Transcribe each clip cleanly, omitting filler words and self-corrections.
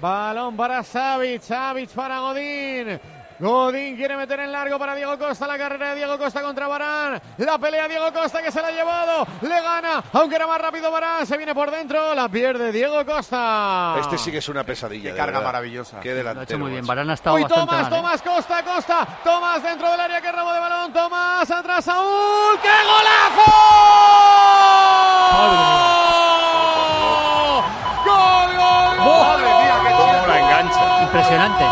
Balón para Savic, Savic para Godín. Godín quiere meter en largo para Diego Costa, la carrera de Diego Costa contra Varane, la pelea Diego Costa que se la ha llevado, le gana, aunque era más rápido Varane, se viene por dentro, la pierde Diego Costa. Este sí que es una pesadilla. Qué carga verdad. maravillosa. Qué delantero. Lo ha hecho muy bien, macho. Varane ha estado bastante mal. Tomás, Costa, Tomás dentro del área, que robo de balón, Tomás, atrás Saúl, ¡qué golazo! ¡Gol! ¡Madre mía, qué Cómo la engancha! Impresionante.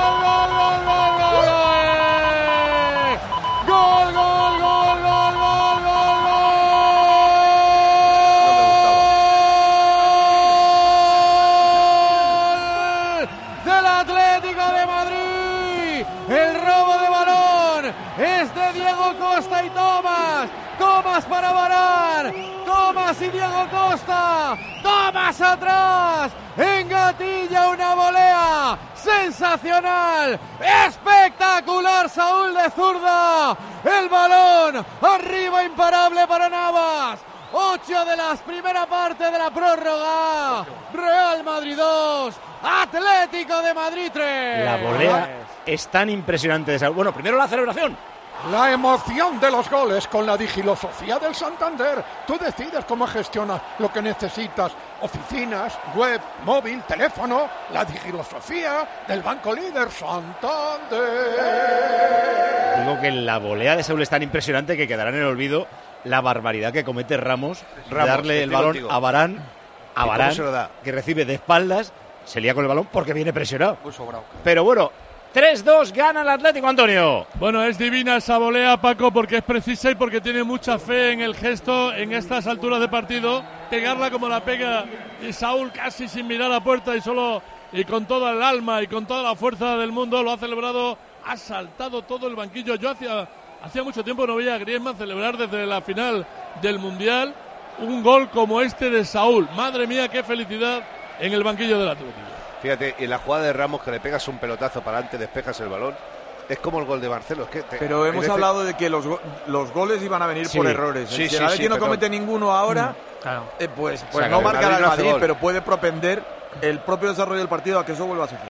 Del Atlético de Madrid, el robo de balón es de Diego Costa y Tomás. Tomás para Varane, Tomás y Diego Costa, Tomás atrás, engatilla una volea sensacional, espectacular Saúl de zurda, el balón arriba imparable para Navas. 8 de la primera parte de la prórroga, Real Madrid 2, Atlético de Madrid 3. La volea es tan impresionante de Saúl. Bueno, primero la celebración. La emoción de los goles con la digilosofía del Santander. Tú decides cómo gestionas lo que necesitas. Oficinas, web, móvil, teléfono. La digilosofía del banco líder Santander. Digo que la volea de Saúl es tan impresionante que quedará en el olvido la barbaridad que comete Ramos de darle el balón a Varane. A Varane, se lo da? que recibe de espaldas, se lía con el balón porque viene presionado. Muy sobrado. Pero bueno, 3-2 gana el Atlético, Antonio. Bueno, es divina esa volea, Paco, porque es precisa y porque tiene mucha fe en el gesto en estas alturas de partido. Pegarla como la pega y Saúl casi sin mirar a puerta y con toda el alma y con toda la fuerza del mundo lo ha celebrado, ha saltado todo el banquillo. Yo hacía mucho tiempo no veía a Griezmann celebrar desde la final del Mundial un gol como este de Saúl. Madre mía, qué felicidad en el banquillo del Atlético. Fíjate, en la jugada de Ramos que le pegas un pelotazo para adelante, despejas el balón. Es como el gol de Marcelo. Pero hemos hablado de que los goles iban a venir por errores. Sí, si el Atlético no comete ninguno ahora, Claro. pues O sea, no que marcará el Madrid no hace Madrid, gol. pero puede propender el propio desarrollo del partido a que eso vuelva a suceder.